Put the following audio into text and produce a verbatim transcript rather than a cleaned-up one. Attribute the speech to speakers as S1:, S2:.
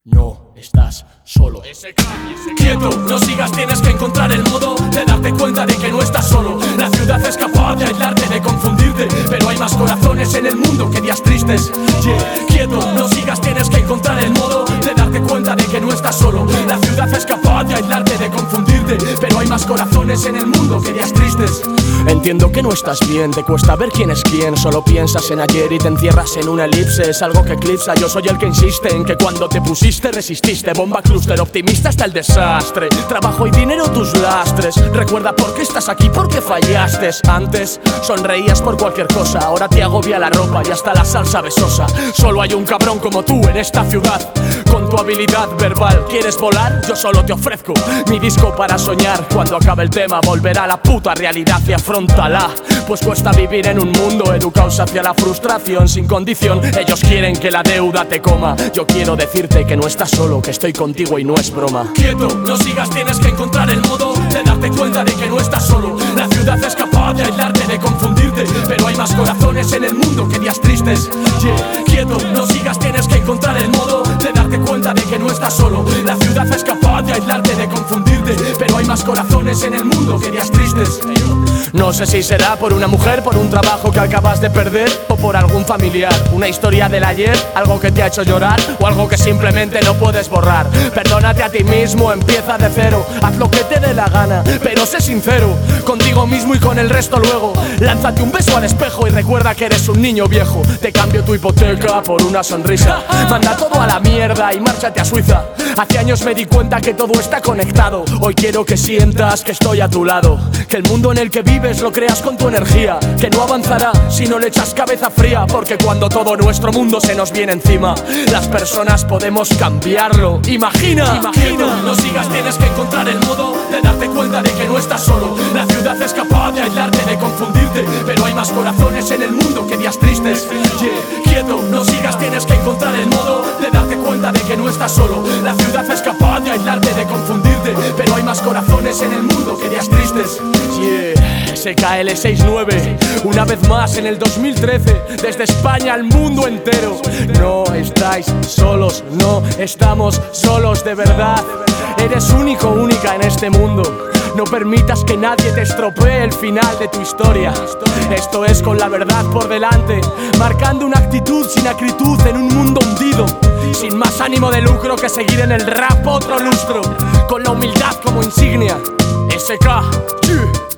S1: No estás solo. Quieto, no sigas, tienes que encontrar el modo de darte cuenta de que no estás solo. La ciudad es capaz de aislarte, de confundirte, pero hay más corazones en el mundo que días tristes. Yeah. Quieto, no sigas, tienes que encontrar el modo de darte cuenta de que no estás solo. La ciudad es capaz de aislarte, de confundirte, pero hay más corazones en el mundo que días tristes. Entiendo que no estás bien, te cuesta ver quién es quién. Solo piensas en ayer y te encierras en una elipse. Es algo que eclipsa, yo soy el que insiste en que cuando te pusiste resististe. Bomba clúster, optimista hasta el desastre. Trabajo y dinero tus lastres. Recuerda por qué estás aquí, porque fallaste. Antes sonreías por cualquier cosa, ahora te agobia la ropa y hasta la salsa besosa. Solo hay un cabrón como tú en esta ciudad. Con tu habilidad verbal, ¿quieres volar? Yo solo te ofrezco mi disco para soñar. Cuando acabe el tema volverá a la puta realidad y afróntala. Pues cuesta vivir en un mundo educados hacia la frustración sin condición. Ellos quieren que la deuda te coma. Yo quiero decirte que no estás solo, que estoy contigo y no es broma. Quieto, no sigas, tienes que encontrar el modo de darte cuenta de que no estás solo. La ciudad es capaz de aislarte, de confundirte, pero hay más corazones en el mundo que días tristes. Yeah. Quieto, no sigas, tienes que encontrar el modo de darte cuenta de que no estás solo. La ciudad es capaz de aislarte, de confundirte, pero hay más corazones en el mundo que días tristes. No sé si será por una mujer, por un trabajo que acabas de perder, o por algún familiar, una historia del ayer, algo que te ha hecho llorar, o algo que simplemente no puedes borrar. Perdónate a ti mismo, empieza de cero, haz lo que te dé la gana, pero sé sincero contigo mismo y con el resto luego. Lánzate un beso al espejo y recuerda que eres un niño viejo. Te cambio tu hipoteca por una sonrisa. Manda todo a la mierda y márchate a Suiza. Hace años me di cuenta que todo está conectado. Hoy quiero que sientas que estoy a tu lado, que el mundo en el que vives lo creas con tu energía, que no avanzará si no le echas cabeza fría. Porque cuando todo nuestro mundo se nos viene encima, las personas podemos cambiarlo. Imagina, imagina. No sigas, tienes que encontrar el modo de darte cuenta de que no estás solo. La ciudad es capaz de aislarte, de confundirte, pero hay más corazones en el mundo que días tristes. Yeah. Quieto, no sigas, tienes que encontrar el modo de darte cuenta de que no estás solo. La ciudad es capaz de aislarte, de confundirte, pero hay más corazones en el mundo que días tristes. Yeah. S K L sesenta y nueve, una vez más en el dos mil trece, desde España al mundo entero. No estáis solos, no estamos solos de verdad. Eres único, única en este mundo. No permitas que nadie te estropee el final de tu historia. Esto es con la verdad por delante, marcando una actitud sin acritud en un mundo hundido, sin más ánimo de lucro que seguir en el rap otro lustro, con la humildad como insignia. S K.